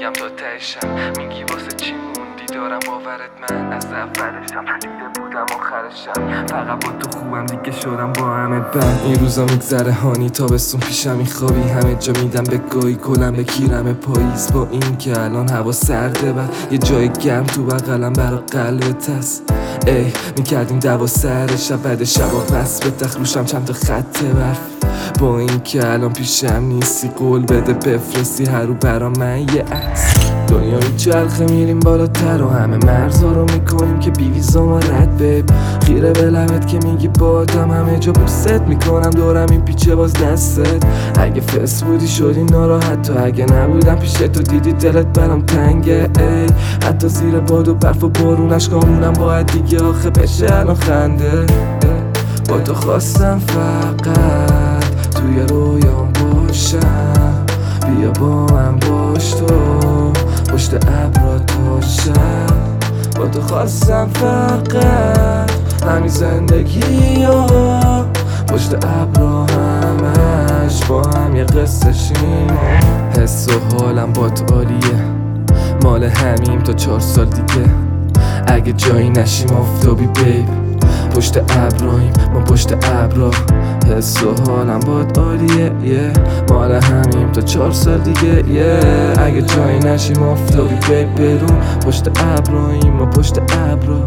میگم تا تهشم، میگی واسه چی موندی دارم باورت من از اولشم دیده بودم آخرشم، فقط با تو خوبم دیگه شدم با همه بند. این روزا میگذره هانی تابستون پیشم میخوابی، همه جا میدم به گوی کلم به کیرم پاییز، با این که الان هوا سرده و یه جای گرم تو بغلم برا قلبت هست. ای میکردیم دوا سر شب بعد شبا پس به تخروشم چند تا خط برف، با این که الان پیشم نیستی قول بده بفرستی هر رو برا من یه عکس. دنیا میچرخه میریم بالاتر و همه مرزا رو میکنیم که بی ویزا ما رد بب، خیره به لبت که میگی بادم همه جا بوست میکنم دورم این پیچه باز دستت. اگه فس بودی شدی ناراحت تو، اگه نبودم پیش تو دیدی دلت برام تنگه. ای حتی زیر باد و برف و بارون اشکامونم باید دیگه آخه بشه الان خنده. با تو خواستم فقط توی رویام باشم، بیا با من باش تو پشت ابرات باشم. با تو خواستم فقط همین زندگی ها پشت ابرا همش با هم یه قصه شیم. حس و حالم با تو عالیه، مال همیم تا 4 سال دیگه، اگه جایی نشیم آفتابی بیب پشت ابراهیم ما پشت ابرا. حس و حالم باد عالیه مال همیم تا 4 سال دیگه اگه جایی نشیم آفتابی بیب برون پشت ابراهیم ما پشت ابرا.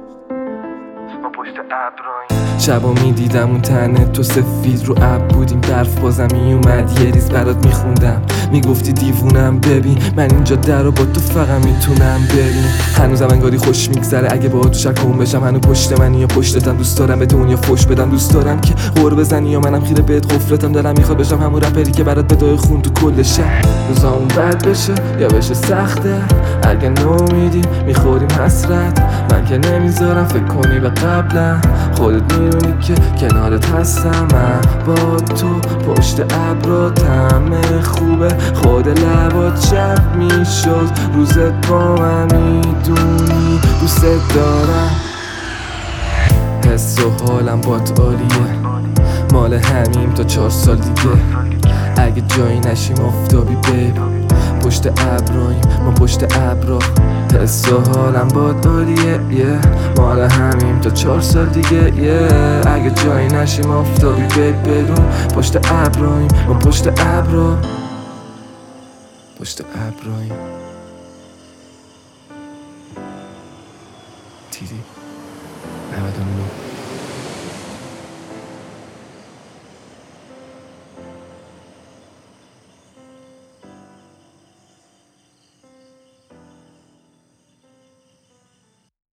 شبا میدیدم اون تنه تو سفید رو اب بودیم برف بازم میومد یه ریز برات میخوندم، میگفتی دیوونم ببین من اینجا در رو با تو فقط میتونم بریم. هنوزم انگاری خوش میگذره اگه با تو شکم بشم، هنوز پشت منی یا پشتتم، دوست دارم به دنیا فوش بدم، دوست دارم که غور بزنی یا منم خیره بهت قفلتم، دلم میخواد بشم همون رپری که برات بدای خون تو کل شهر. روزامون بد بشه یا بشه سخته، اگه نومیدیم میخوریم حسرت، من که نمیذارم فکر کنی به قبلم، خودت میدونی که کنارت هستم. من با تو پشت ابرات همه خوبه، خود لبات شب میشد روزت با من میدونی دوست دارم. حس و حالم بات عالیه، مال همیم تا 4 سال دیگه، اگه جایی نشیم آفتابی بیب پشت ابراهیم ما پشت ابرا. حس و حالم باد عالیه مال همیم تا 4 سال دیگه اگه جایی نشیم آفتابی بیب برون پشت ابراهیم ما پشت ابرا پشت ابراهیم. دیدی